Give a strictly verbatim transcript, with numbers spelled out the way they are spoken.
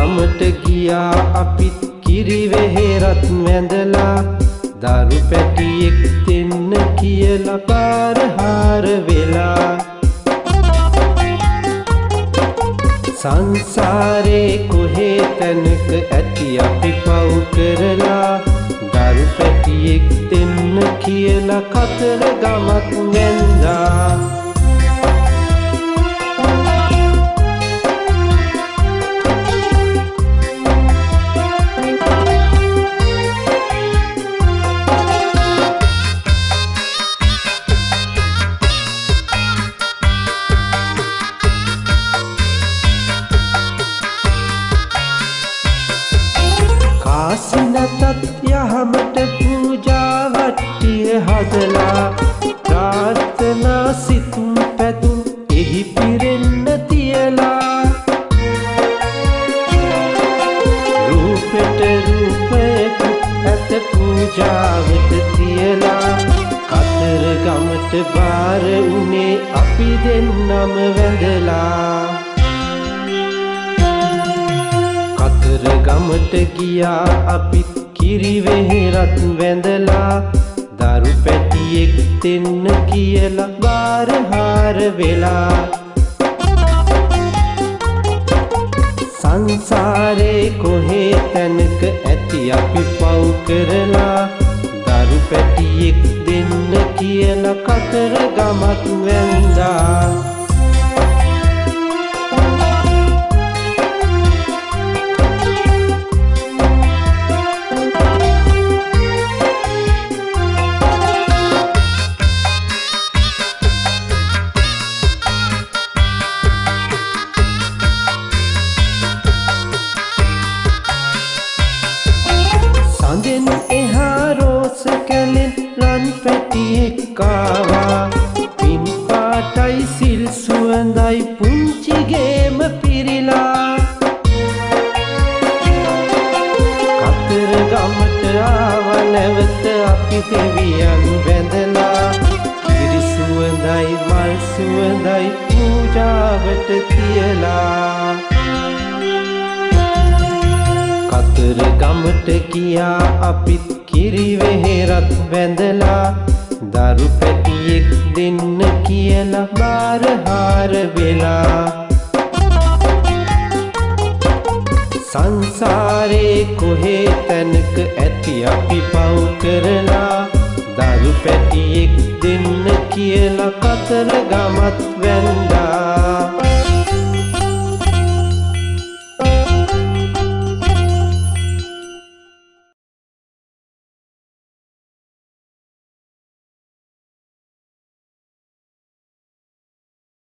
ගමට ගියා අපිත් කිරි වෙහෙරත් වැඳලා දරු පැටියෙක් දෙන්න කියලා පාරහාර වෙලා සංසාරේ කොහේ තැනක ඇති අපි පව් කරලා දරු පැටියෙක් දෙන්න කියලා කතර ගමක් වැඳලා කාසිනතත් යහමට පූජා වට්ටිය හදලා ප්‍රාර්ථනා සිතුම් පැතුම් එහි පිරෙන්න තියලා රූපෙට රූපයක ඇත පූජාවට තියලා කතර ගමට බාර උනේ අපි දෙන්නම වැඳලා කතර ගමට ගියා අපිත් කිරි වෙහෙරත් වැඳලා දරු පැටියෙක් දෙන්න කියලා බාරහාර වෙලා සංසාරේ කොහේ තැනක ඇති අපි පව් කරලා දරු පැටියෙක් දෙන්න කියලා කතර ගමක් වැඳලා සඳෙන් එහා රෝස කැලෙන් රන් පැටියෙක් ආවා පින් පාටයි සිල් සුවඳයි පුංචි ගේම පිරිලා කතර ගමට ආව නැවත අපි දෙවියන් වැඳලා කිරි සුවඳයි මල් සුවඳයි පූජාවට තියලා කතර ගමට ගියා අපිත් කිරි වෙහෙරත් වැඳලා දරු පැටියෙක් දෙන්න කියලා බාරහාර වෙලා සංසාරේ කොහේ තැනක ඇති අපි පව් කරලා දරු පැටියෙක් දෙන්න කියලා කතර ගමත්